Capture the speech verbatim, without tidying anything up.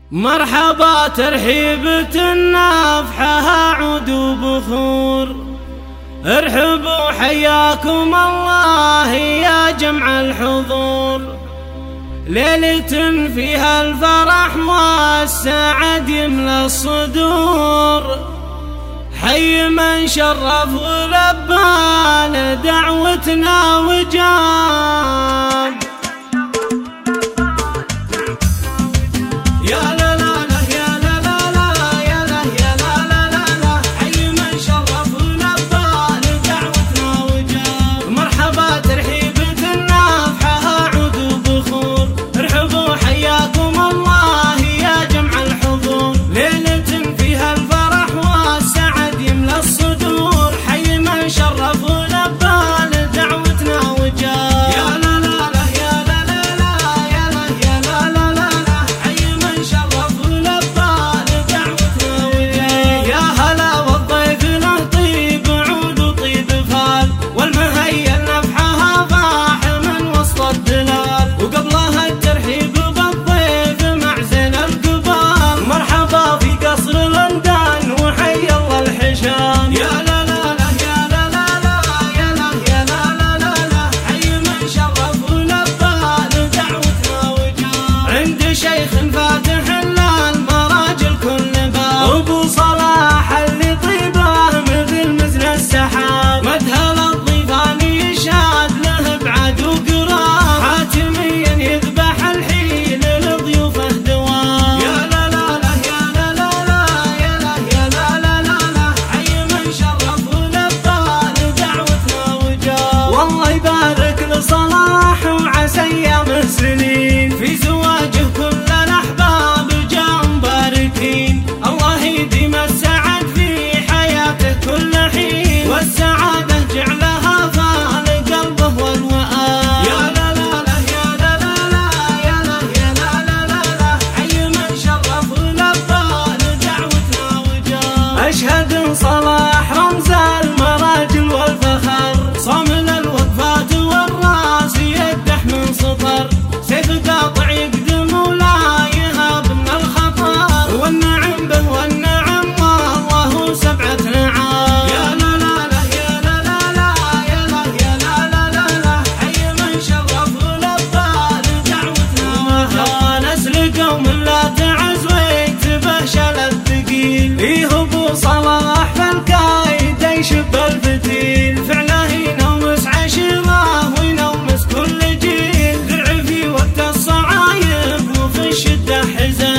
مرحبا ترحيبة نافحها عود وبخور، ارحبوا حياكم الله يا جمع الحضور. ليلة فيها الفرح والسعد يملى الصدور، حي من شرف ولبى لدعوتنا وجاب. شيخ فاتح للمراجل كل باب، أبو صلاح اللي طيبه مثل مزن السحاب، مدهل الضيفان يشاد له بعد وقراب، حاتميا يذبح الحين لضيوفه دوام. يا لا لا لا يا لا لا لا يا لا يا لا لا لا لا، حي من شرف ولبى لدعوتنا وجاب. والله يبارك لصلاح وعسى ايام سنين في زواجه كل الأحباب جاء مباركين، الله يديم السعد في حياته كل حين، والسعادة جعلها فال قلبه والوئام. يا لا لا لا يا لا لا لا يا لا يا لا لا لا لا، حي من شرف ولبى لدعوتنا وجاب. أشهد صلاح رمز المراجل والفخر، صامل الوقفات والراس يدح من سطر، سيف قاطع يقدم ولا يهاب من الخطر، والنعم به والنعم والله سبعة نعام. يا لا لا لا يا لا لا لا يا لا يا لا لا لا لا، حي من شرف ولبى لدعوتنا وجاب. نسل قوم لا تعز ويكتبه شل الثقيل، إيه أبو صلاح فالكايد يشب الفتيل، فعله ينومس عشيره وينومس كل جيل، درع في وقت الصعايب وفي الشدة حزن.